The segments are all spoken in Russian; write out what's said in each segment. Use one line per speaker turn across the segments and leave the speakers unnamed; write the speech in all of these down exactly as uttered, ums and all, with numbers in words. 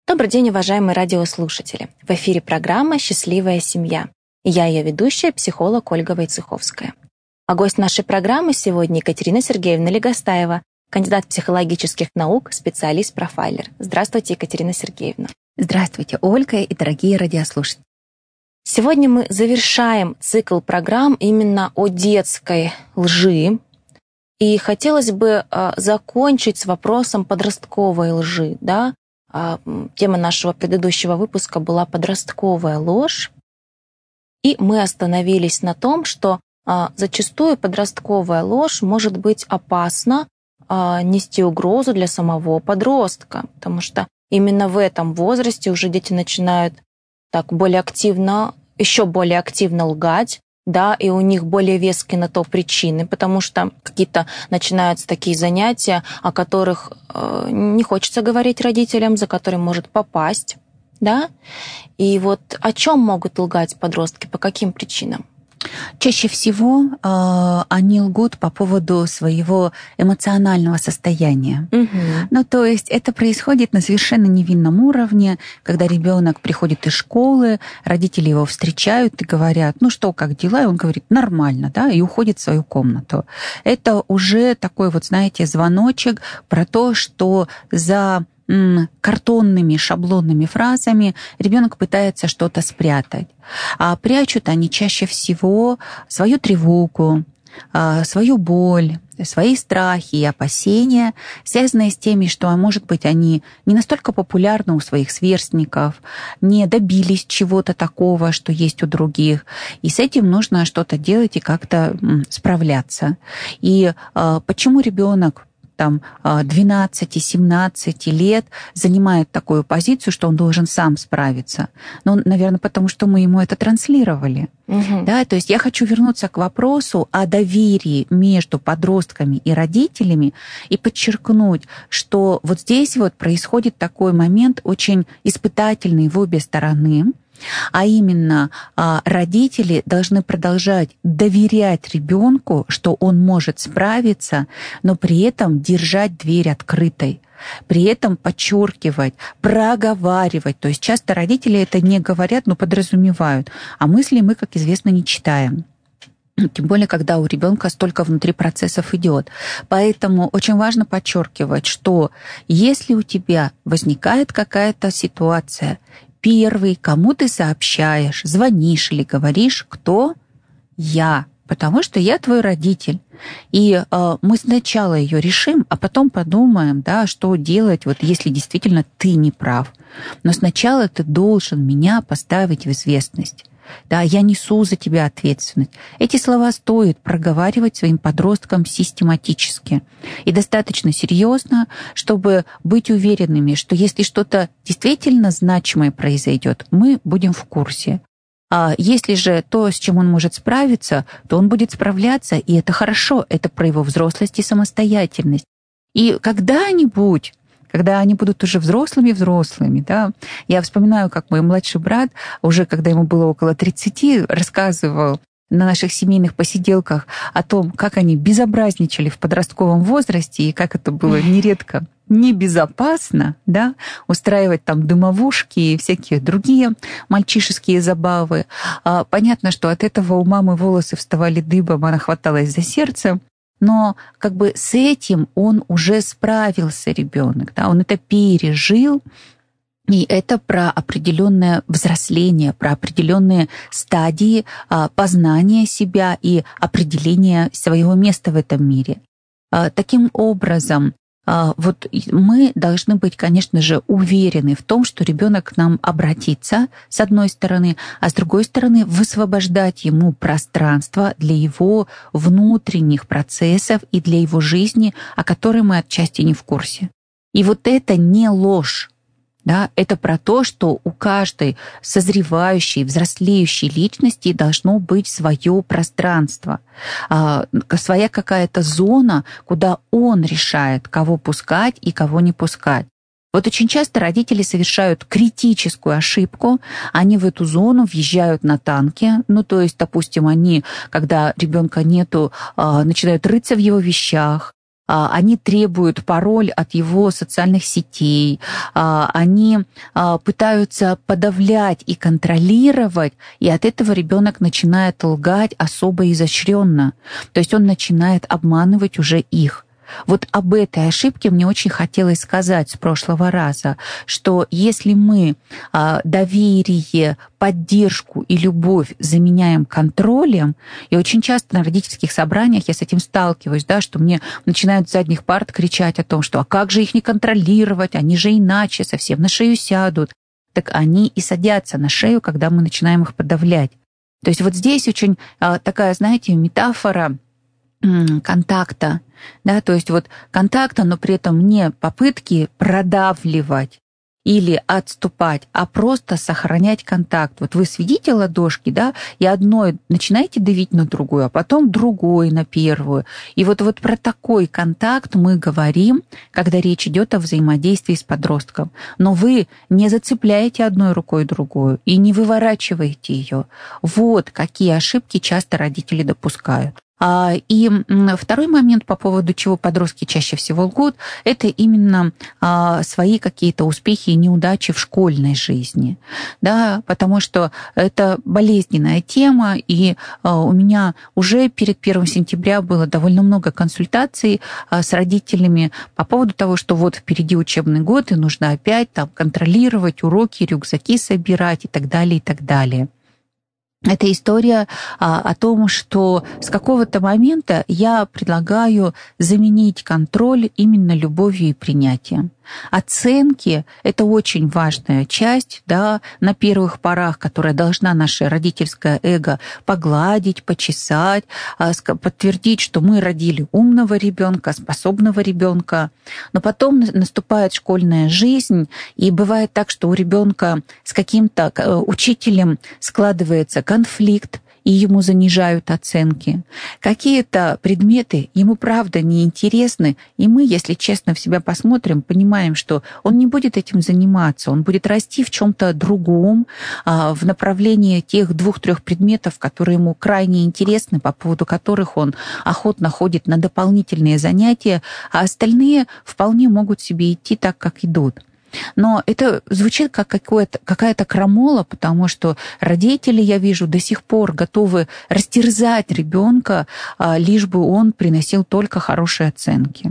Добрый день, уважаемые радиослушатели. В эфире программа «Счастливая семья». И я ее ведущая, психолог Ольга Войцеховская. А гость нашей программы сегодня Екатерина Сергеевна Легостаева, кандидат психологических наук, специалист-профайлер. Здравствуйте, Екатерина Сергеевна.
Здравствуйте, Ольга и дорогие радиослушатели.
Сегодня мы завершаем цикл программ именно о детской лжи. И хотелось бы э, закончить с вопросом подростковой лжи, да? Тема нашего предыдущего выпуска была «Подростковая ложь». И мы остановились на том, что а, зачастую подростковая ложь может быть опасна, а, нести угрозу для самого подростка, потому что именно в этом возрасте уже дети начинают так более активно, еще более активно лгать, да, и у них более веские на то причины, потому что какие-то начинаются такие занятия, о которых э, не хочется говорить родителям, за которые может попасть, да. И вот о чем могут лгать подростки, по каким причинам?
Чаще всего э, они лгут по поводу своего эмоционального состояния. Угу. Ну, то есть это происходит на совершенно невинном уровне, когда ребенок приходит из школы, родители его встречают и говорят: ну что, как дела? И он говорит: нормально, да, и уходит в свою комнату. Это уже такой вот, знаете, звоночек про то, что за картонными шаблонными фразами ребенок пытается что-то спрятать. А прячут они чаще всего свою тревогу, свою боль, свои страхи и опасения, связанные с теми, что, может быть, они не настолько популярны у своих сверстников, не добились чего-то такого, что есть у других. И с этим нужно что-то делать и как-то справляться. И почему ребенок там двенадцати-семнадцати лет занимает такую позицию, что он должен сам справиться. Ну, наверное, потому что мы ему это транслировали. Угу. Да, то есть я хочу вернуться к вопросу о доверии между подростками и родителями и подчеркнуть, что вот здесь вот происходит такой момент очень испытательный в обе стороны. А именно, родители должны продолжать доверять ребенку, что он может справиться, но при этом держать дверь открытой. При этом подчеркивать, проговаривать. То есть часто родители это не говорят, но подразумевают. А мысли мы, как известно, не читаем. Тем более, когда у ребенка столько внутри процессов идет. Поэтому очень важно подчеркивать, что если у тебя возникает какая-то ситуация, первый, кому ты сообщаешь, звонишь или говоришь, кто? Я, потому что я твой родитель. И э, мы сначала ее решим, а потом подумаем, да, что делать, вот, если действительно ты не прав. Но сначала ты должен меня поставить в известность. Да, я несу за тебя ответственность. Эти слова стоит проговаривать своим подросткам систематически и достаточно серьезно, чтобы быть уверенными, что если что-то действительно значимое произойдет, мы будем в курсе. А если же то, с чем он может справиться, то он будет справляться, и это хорошо, это про его взрослость и самостоятельность. И когда-нибудь, когда они будут уже взрослыми-взрослыми, да. Я вспоминаю, как мой младший брат, уже когда ему было около тридцати, рассказывал на наших семейных посиделках о том, как они безобразничали в подростковом возрасте и как это было нередко небезопасно, да, устраивать там дымовушки и всякие другие мальчишеские забавы. Понятно, что от этого у мамы волосы вставали дыбом, она хваталась за сердце. Но как бы с этим он уже справился, ребенок, да, он это пережил, и это про определенное взросление, про определенные стадии познания себя и определения своего места в этом мире. Таким образом, вот мы должны быть, конечно же, уверены в том, что ребенок к нам обратится, с одной стороны, а с другой стороны, высвобождать ему пространство для его внутренних процессов и для его жизни, о которой мы отчасти не в курсе. И вот это не ложь. Да, это про то, что у каждой созревающей, взрослеющей личности должно быть свое пространство, своя какая-то зона, куда он решает, кого пускать и кого не пускать. Вот очень часто родители совершают критическую ошибку, они в эту зону въезжают на танке, ну то есть, допустим, они, когда ребенка нету, начинают рыться в его вещах, они требуют пароль от его социальных сетей, они пытаются подавлять и контролировать, и от этого ребенок начинает лгать особо изощренно. То есть он начинает обманывать уже их. Вот об этой ошибке мне очень хотелось сказать с прошлого раза, что если мы доверие, поддержку и любовь заменяем контролем, и очень часто на родительских собраниях я с этим сталкиваюсь, да, что мне начинают с задних парт кричать о том, что а как же их не контролировать, они же иначе совсем на шею сядут. Так они и садятся на шею, когда мы начинаем их подавлять. То есть вот здесь очень такая, знаете, метафора контакта, да, то есть вот контакта, но при этом не попытки продавливать или отступать, а просто сохранять контакт. Вот вы сведите ладошки, да, и одной начинаете давить на другую, а потом другой на первую. И вот, вот про такой контакт мы говорим, когда речь идет о взаимодействии с подростком. Но вы не зацепляете одной рукой другую и не выворачиваете ее. Вот какие ошибки часто родители допускают. И второй момент, по поводу чего подростки чаще всего лгут, это именно свои какие-то успехи и неудачи в школьной жизни. Да, потому что это болезненная тема, и у меня уже перед первым сентября было довольно много консультаций с родителями по поводу того, что вот впереди учебный год, и нужно опять там контролировать уроки, рюкзаки собирать и так далее, и так далее. Это история а, о том, что с какого-то момента я предлагаю заменить контроль именно любовью и принятием. Оценки – это очень важная часть, да, на первых порах, которая должна наше родительское эго погладить, почесать, подтвердить, что мы родили умного ребенка, способного ребенка. Но потом наступает школьная жизнь, и бывает так, что у ребенка с каким-то учителем складывается конфликт, и ему занижают оценки. Какие-то предметы ему правда неинтересны, и мы, если честно в себя посмотрим, понимаем, что он не будет этим заниматься, он будет расти в чем-то другом, в направлении тех двух-трех предметов, которые ему крайне интересны, по поводу которых он охотно ходит на дополнительные занятия, а остальные вполне могут себе идти так, как идут. Но это звучит как какая-то крамола, потому что родители, я вижу, до сих пор готовы растерзать ребенка, лишь бы он приносил только хорошие оценки.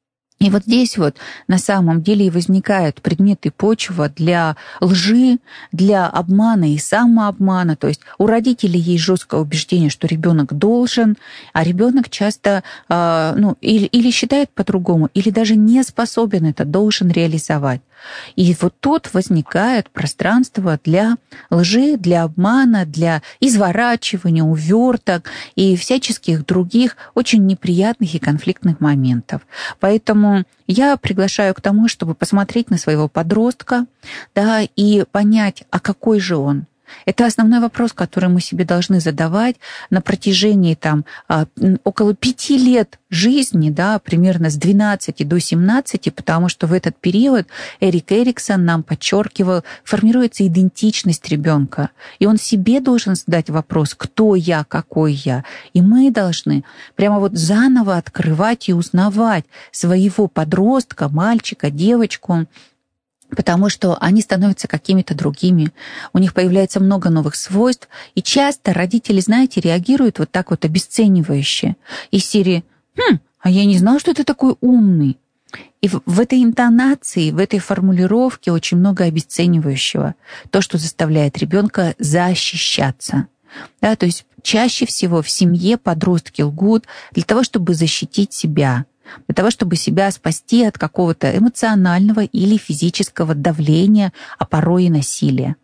И вот здесь вот на самом деле и возникают предметы почва для лжи, для обмана и самообмана. То есть у родителей есть жесткое убеждение, что ребенок должен, а ребенок часто ну, или, или считает по-другому, или даже не способен это, должен реализовать. И вот тут возникает пространство для лжи, для обмана, для изворачивания, уверток и всяческих других очень неприятных и конфликтных моментов. Поэтому я приглашаю к тому, чтобы посмотреть на своего подростка, да, и понять, а какой же он. Это основной вопрос, который мы себе должны задавать на протяжении там, около пяти лет жизни, да, примерно с двенадцати до семнадцати, потому что в этот период Эрик Эриксон нам подчеркивал, формируется идентичность ребенка. И он себе должен задать вопрос, кто я, какой я. И мы должны прямо вот заново открывать и узнавать своего подростка, мальчика, девочку, потому что они становятся какими-то другими, у них появляется много новых свойств, и часто родители, знаете, реагируют вот так вот обесценивающе. Из серии «Хм, а я не знал, что ты такой умный». И в этой интонации, в этой формулировке очень много обесценивающего, то, что заставляет ребенка защищаться. Да, то есть чаще всего в семье подростки лгут для того, чтобы защитить себя, для того, чтобы себя спасти от какого-то эмоционального или физического давления, а порой и насилия.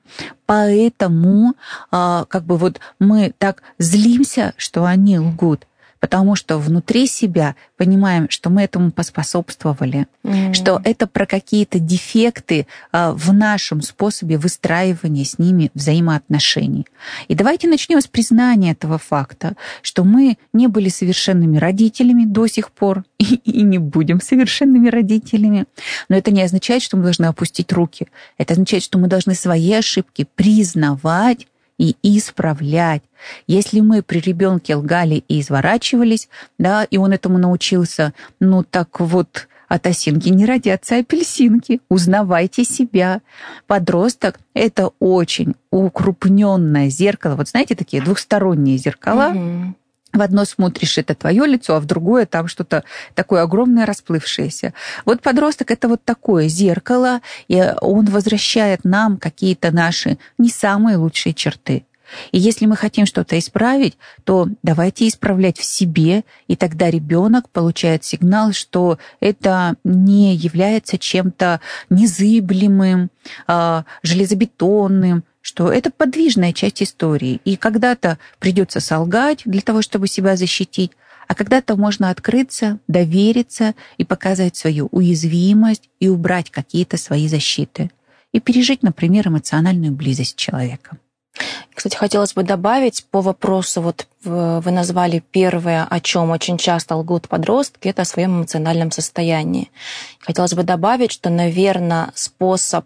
Поэтому как бы вот мы так злимся, что они лгут, потому что внутри себя понимаем, что мы этому поспособствовали, mm. что это про какие-то дефекты в нашем способе выстраивания с ними взаимоотношений. И давайте начнем с признания этого факта, что мы не были совершенными родителями до сих пор и, и не будем совершенными родителями. Но это не означает, что мы должны опустить руки. Это означает, что мы должны свои ошибки признавать и исправлять. Если мы при ребенке лгали и изворачивались, да, и он этому научился, ну так вот, от осинки не родятся апельсинки. Узнавайте себя. Подросток – это очень укрупненное зеркало. Вот знаете, такие двухсторонние зеркала. Mm-hmm. В одно смотришь, это твое лицо, а в другое там что-то такое огромное, расплывшееся. Вот подросток – это вот такое зеркало, и он возвращает нам какие-то наши не самые лучшие черты. И если мы хотим что-то исправить, то давайте исправлять в себе, и тогда ребенок получает сигнал, что это не является чем-то незыблемым, железобетонным, что это подвижная часть истории. И когда-то придется солгать для того, чтобы себя защитить, а когда-то можно открыться, довериться и показать свою уязвимость и убрать какие-то свои защиты. И пережить, например, эмоциональную близость с человеком.
Кстати, хотелось бы добавить по вопросу, вот вы назвали первое, о чем очень часто лгут подростки, это о своем эмоциональном состоянии. Хотелось бы добавить, что, наверное, способ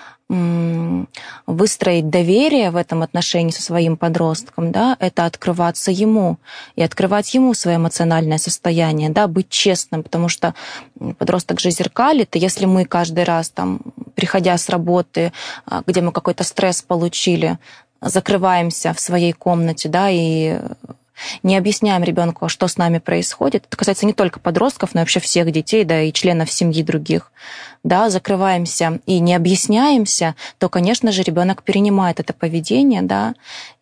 выстроить доверие в этом отношении со своим подростком, да, это открываться ему и открывать ему свое эмоциональное состояние, да, быть честным, потому что подросток же зеркалит, и если мы каждый раз, там, приходя с работы, где мы какой-то стресс получили, закрываемся в своей комнате, да, и не объясняем ребенку, что с нами происходит. Это касается не только подростков, но и вообще всех детей, да, и членов семьи других. Да, закрываемся и не объясняемся, то, конечно же, ребенок перенимает это поведение, да,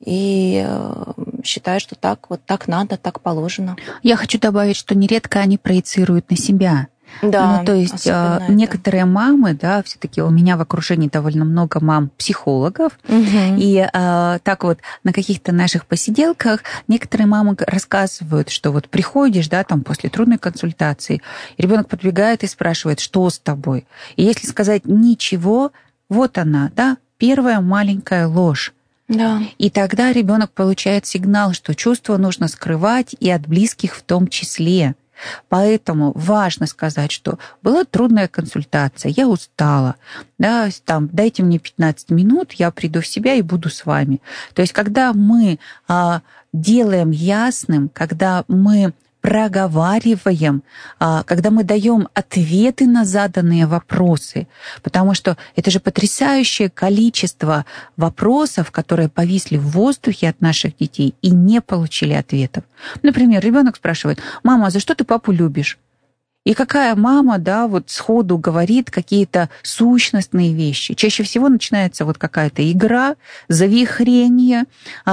и считает, что так вот так надо, так положено.
Я хочу добавить, что нередко они проецируют на себя.
Да,
ну, то есть некоторые это. мамы, да, все-таки у меня в окружении довольно много мам-психологов, угу. и а, так вот на каких-то наших посиделках некоторые мамы рассказывают, что вот приходишь, да, там после трудной консультации, ребенок подбегает и спрашивает, что с тобой? И если сказать ничего, вот она, да, первая маленькая ложь.
Да.
И тогда ребенок получает сигнал, что чувства нужно скрывать и от близких в том числе. Поэтому важно сказать, что была трудная консультация, я устала, да, там, дайте мне пятнадцать минут, я приду в себя и буду с вами. То есть, когда мы а, делаем ясным, когда мы проговариваем, когда мы даем ответы на заданные вопросы, потому что это же потрясающее количество вопросов, которые повисли в воздухе от наших детей и не получили ответов. Например, ребенок спрашивает: «Мама, а за что ты папу любишь?» И какая мама, да, вот сходу говорит какие-то сущностные вещи. Чаще всего начинается вот какая-то игра, завихрение,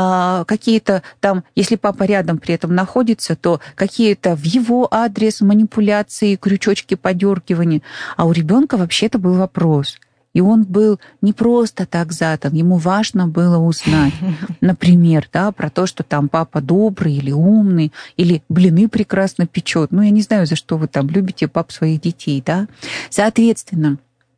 какие-то там, если папа рядом при этом находится, то какие-то в его адрес манипуляции, крючочки, подергивания. А у ребенка вообще-то был вопрос. И он был не просто так задан, ему важно было узнать, например, да, про то, что там папа добрый или умный, или блины прекрасно печет. Ну, я не знаю, за что вы там любите пап своих детей, да. Соответственно,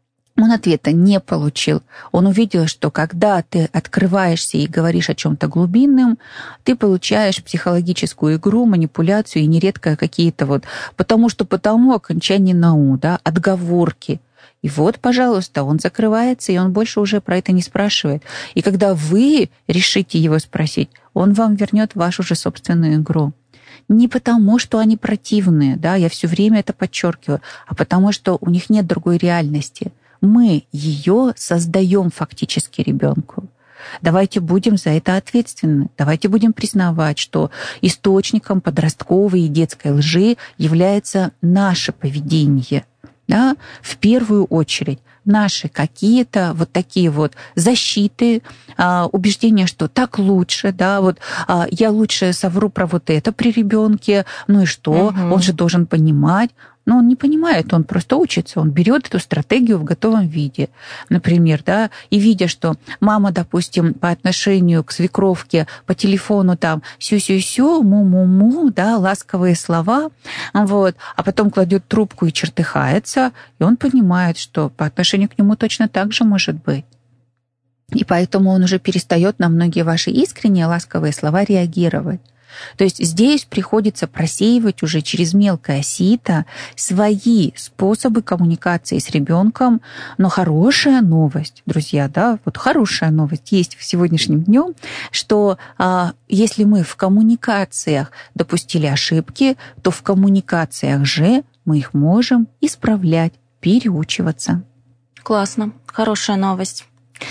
он ответа не получил. Он увидел, что когда ты открываешься и говоришь о чем-то глубинном, ты получаешь психологическую игру, манипуляцию и нередко какие-то вот «потому что потому» окончание на «у», да, отговорки. И вот, пожалуйста, он закрывается, и он больше уже про это не спрашивает. И когда вы решите его спросить, он вам вернет вашу же собственную игру. Не потому, что они противные, да, я все время это подчеркиваю, а потому, что у них нет другой реальности. Мы ее создаем фактически ребенку. Давайте будем за это ответственны. Давайте будем признавать, что источником подростковой и детской лжи является наше поведение. Да, в первую очередь наши какие-то вот такие вот защиты, убеждения, что так лучше, да, вот я лучше совру про вот это при ребенке, ну и что, угу. Он же должен понимать. Но он не понимает, он просто учится, он берет эту стратегию в готовом виде. Например, да, и видя, что мама, допустим, по отношению к свекровке по телефону там сю-сю-сю, му-му-му, да, ласковые слова, вот, а потом кладет трубку и чертыхается, и он понимает, что по отношению к нему точно так же может быть. И поэтому он уже перестает на многие ваши искренние ласковые слова реагировать. То есть здесь приходится просеивать уже через мелкое сито свои способы коммуникации с ребенком. Но хорошая новость, друзья, да, вот хорошая новость есть в сегодняшнем дне, что а, если мы в коммуникациях допустили ошибки, то в коммуникациях же мы их можем исправлять, переучиваться.
Классно, хорошая новость.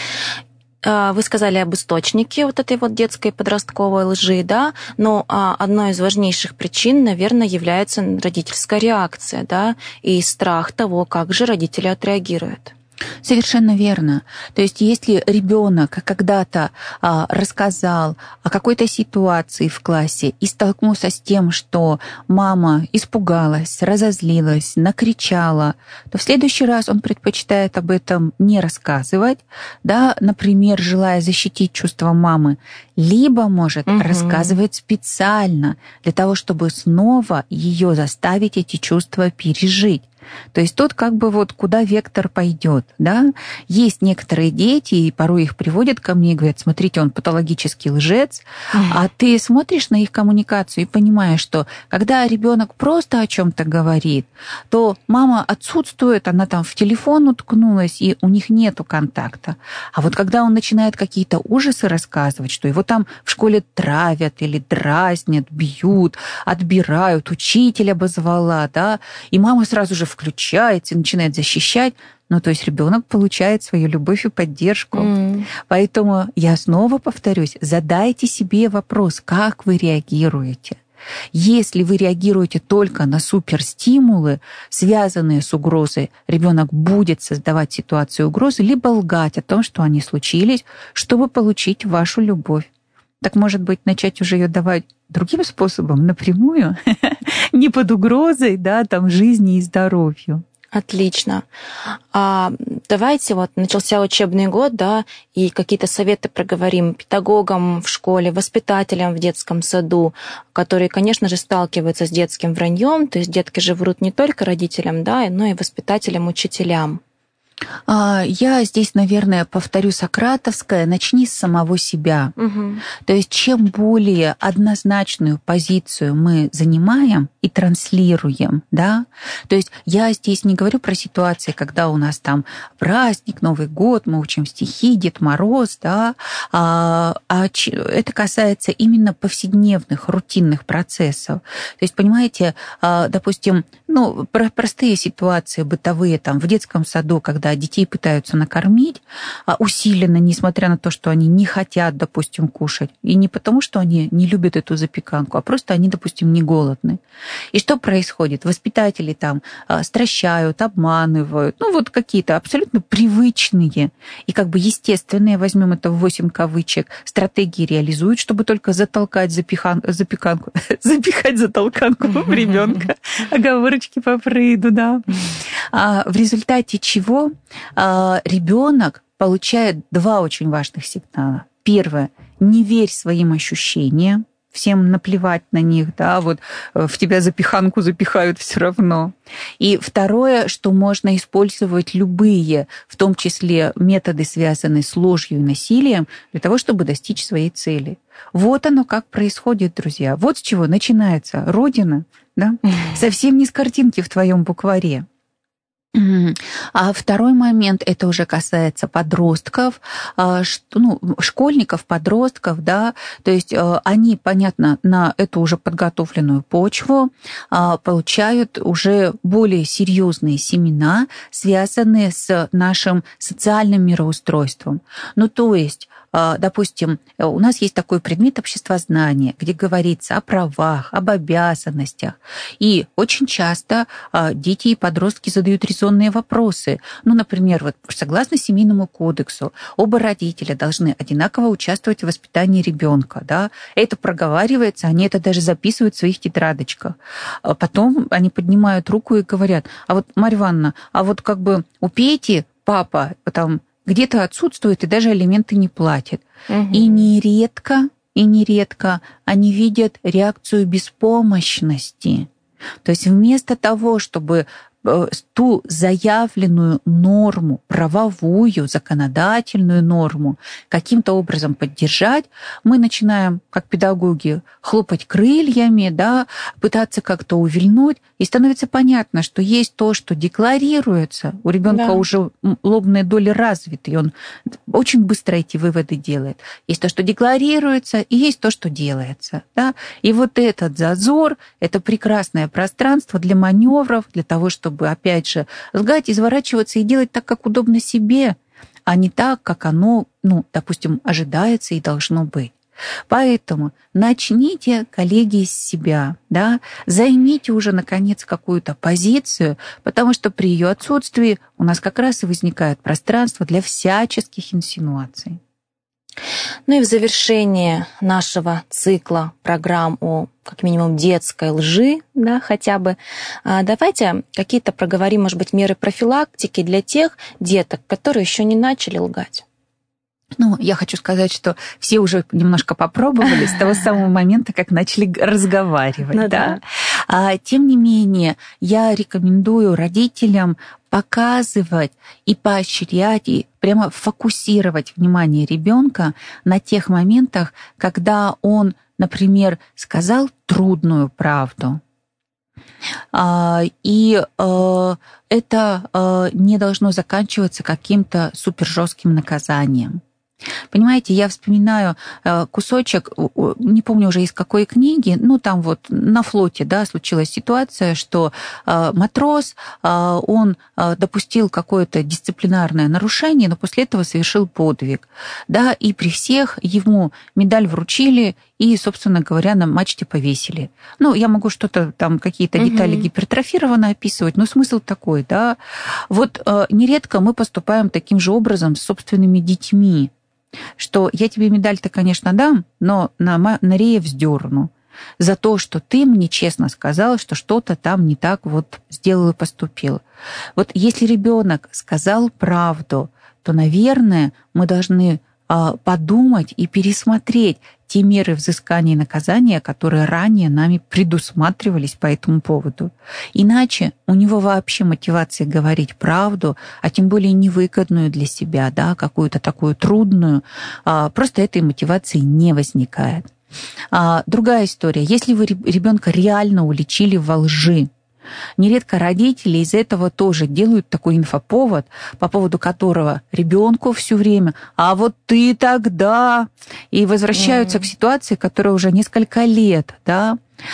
Вы сказали об источнике вот этой вот детской подростковой лжи, да, но одной из важнейших причин, наверное, является родительская реакция, да, и страх того, как же родители отреагируют.
Совершенно верно. То есть если ребенок когда-то а, рассказал о какой-то ситуации в классе и столкнулся с тем, что мама испугалась, разозлилась, накричала, то в следующий раз он предпочитает об этом не рассказывать, да, например, желая защитить чувства мамы, либо может угу. рассказывать специально для того, чтобы снова ее заставить эти чувства пережить. То есть тут как бы вот куда вектор пойдет, да? Есть некоторые дети, и порой их приводят ко мне и говорят: смотрите, он патологический лжец, mm-hmm. а ты смотришь на их коммуникацию и понимаешь, что когда ребенок просто о чем-то говорит, то мама отсутствует, она там в телефон уткнулась, и у них нету контакта. А вот когда он начинает какие-то ужасы рассказывать, что его там в школе травят или дразнят, бьют, отбирают, учитель обозвала, да, и мама сразу же включается и начинает защищать, ну, то есть ребенок получает свою любовь и поддержку. Mm. Поэтому я снова повторюсь, задайте себе вопрос, как вы реагируете. Если вы реагируете только на суперстимулы, связанные с угрозой, ребенок будет создавать ситуацию угрозы, либо лгать о том, что они случились, чтобы получить вашу любовь. Так, может быть, начать уже ее давать другим способом, напрямую, не под угрозой, да, там, жизни и здоровью.
Отлично. А давайте, вот начался учебный год, да, и какие-то советы проговорим педагогам в школе, воспитателям в детском саду, которые, конечно же, сталкиваются с детским враньем, то есть детки же врут не только родителям, да, но и воспитателям, учителям.
Я здесь, наверное, повторю сократовское: начни с самого себя. Угу. То есть чем более однозначную позицию мы занимаем и транслируем, да, то есть я здесь не говорю про ситуации, когда у нас там праздник, Новый год, мы учим стихи, Дед Мороз, да, а, а это касается именно повседневных, рутинных процессов. То есть, понимаете, допустим, ну, простые ситуации бытовые там в детском саду, когда детей пытаются накормить усиленно, несмотря на то, что они не хотят, допустим, кушать. И не потому, что они не любят эту запеканку, а просто они, допустим, не голодны. И что происходит? Воспитатели там стращают, обманывают, ну вот какие-то абсолютно привычные и как бы естественные, возьмем это в восемь кавычек, стратегии реализуют, чтобы только затолкать запехан... запеканку, запихать затолканку в ребенка. Оговорочки по Фрейду, да. А в результате чего ребенок получает два очень важных сигнала. Первое: не верь своим ощущениям, всем наплевать на них, да, вот в тебя запиханку запихают все равно. И второе, что можно использовать любые, в том числе методы, связанные с ложью и насилием, для того, чтобы достичь своей цели. Вот оно как происходит, друзья. Вот с чего начинается Родина, да, совсем не с картинки в твоем букваре. А второй момент, это уже касается подростков, ну, школьников, подростков, да, то есть они, понятно, на эту уже подготовленную почву получают уже более серьезные семена, связанные с нашим социальным мироустройством. Ну, то есть, допустим, у нас есть такой предмет обществознания, где говорится о правах, об обязанностях. И очень часто дети и подростки задают резонные вопросы. Ну, например, вот согласно Семейному кодексу, оба родителя должны одинаково участвовать в воспитании ребенка. Да? Это проговаривается, они это даже записывают в своих тетрадочках. Потом они поднимают руку и говорят: а вот, Марья Ивановна, а вот как бы у Пети папа там где-то отсутствует и даже алименты не платит. Угу. И нередко, и нередко они видят реакцию беспомощности. То есть вместо того, чтобы ту заявленную норму, правовую, законодательную норму каким-то образом поддержать, мы начинаем, как педагоги, хлопать крыльями, да, пытаться как-то увильнуть, и становится понятно, что есть то, что декларируется, у ребенка да. уже лобные доли развиты, и он очень быстро эти выводы делает. Есть то, что декларируется, и есть то, что делается. Да? И вот этот зазор, это прекрасное пространство для маневров, для того, чтобы, опять же, лгать, изворачиваться и делать так, как удобно себе, а не так, как оно, ну, допустим, ожидается и должно быть. Поэтому начните, коллеги, с себя, да, займите уже, наконец, какую-то позицию, потому что при ее отсутствии у нас как раз и возникает пространство для всяческих инсинуаций.
Ну и в завершение нашего цикла программ о, как минимум, детской лжи, да, хотя бы, давайте какие-то проговорим, может быть, меры профилактики для тех деток, которые еще не начали лгать.
Ну, я хочу сказать, что все уже немножко попробовали с того самого момента, как начали разговаривать. Ну, да? Да. Тем не менее, я рекомендую родителям показывать и поощрять, и прямо фокусировать внимание ребенка на тех моментах, когда он, например, сказал трудную правду. И это не должно заканчиваться каким-то супержестким наказанием. Понимаете, я вспоминаю кусочек, не помню уже из какой книги, ну там вот на флоте, да, случилась ситуация, что матрос, он допустил какое-то дисциплинарное нарушение, но после этого совершил подвиг, да, и при всех ему медаль вручили и, собственно говоря, на мачте повесили. Ну, я могу что-то там, какие-то детали угу. гипертрофированно описывать, но смысл такой, да. Вот нередко мы поступаем таким же образом с собственными детьми, что я тебе медаль-то, конечно, дам, но на, на рее вздерну за то, что ты мне честно сказал, что что-то там не так вот сделал и поступил. Вот если ребенок сказал правду, то, наверное, мы должны подумать и пересмотреть те меры взыскания и наказания, которые ранее нами предусматривались по этому поводу. Иначе у него вообще мотивации говорить правду, а тем более невыгодную для себя, да, какую-то такую трудную, просто этой мотивации не возникает. Другая история. Если вы ребенка реально уличили во лжи, нередко родители из этого тоже делают такой инфоповод, по поводу которого ребенку все время, а вот ты тогда, и возвращаются mm. к ситуации, которая уже несколько лет, да,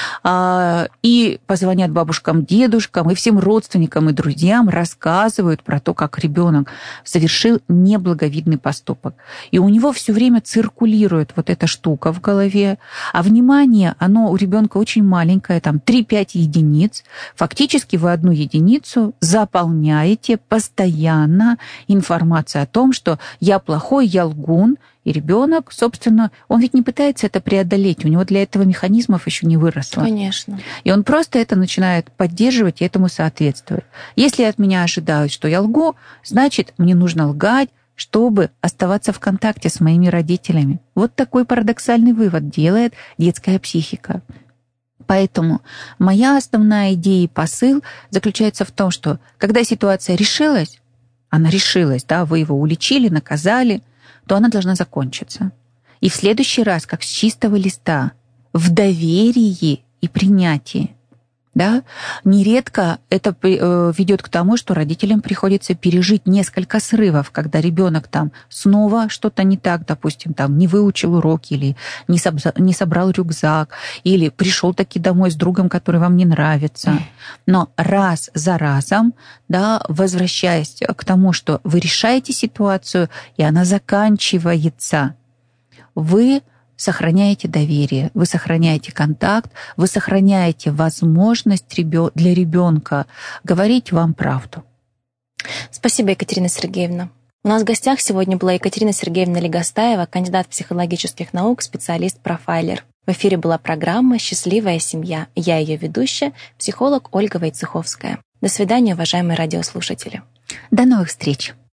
и позвонят бабушкам, дедушкам, и всем родственникам и друзьям рассказывают про то, как ребенок совершил неблаговидный поступок. И у него все время циркулирует вот эта штука в голове, а внимание, оно у ребенка очень маленькое, там три-пять единиц. Фактически вы одну единицу заполняете постоянно информацией о том, что я плохой, я лгун. И ребенок, собственно, он ведь не пытается это преодолеть, у него для этого механизмов еще не выросло.
Конечно.
И он просто это начинает поддерживать и этому соответствовать. Если от меня ожидают, что я лгу, значит, мне нужно лгать, чтобы оставаться в контакте с моими родителями. Вот такой парадоксальный вывод делает детская психика. Поэтому моя основная идея и посыл заключается в том, что когда ситуация решилась, она решилась, да, вы его уличили, наказали, то она должна закончиться. И в следующий раз, как с чистого листа, в доверии и принятии. Да? Нередко это ведет к тому, что родителям приходится пережить несколько срывов, когда ребенок там снова что-то не так, допустим, там не выучил уроки или не, собра- не собрал рюкзак, или пришел таки домой с другом, который вам не нравится. Но раз за разом, да, возвращаясь к тому, что вы решаете ситуацию, и она заканчивается, вы сохраняете доверие, вы сохраняете контакт, вы сохраняете возможность для ребенка говорить вам правду.
Спасибо, Екатерина Сергеевна. У нас в гостях сегодня была Екатерина Сергеевна Легостаева, кандидат психологических наук, специалист-профайлер. В эфире была программа «Счастливая семья». Я ее ведущая, психолог Ольга Войцеховская. До свидания, уважаемые радиослушатели.
До новых встреч.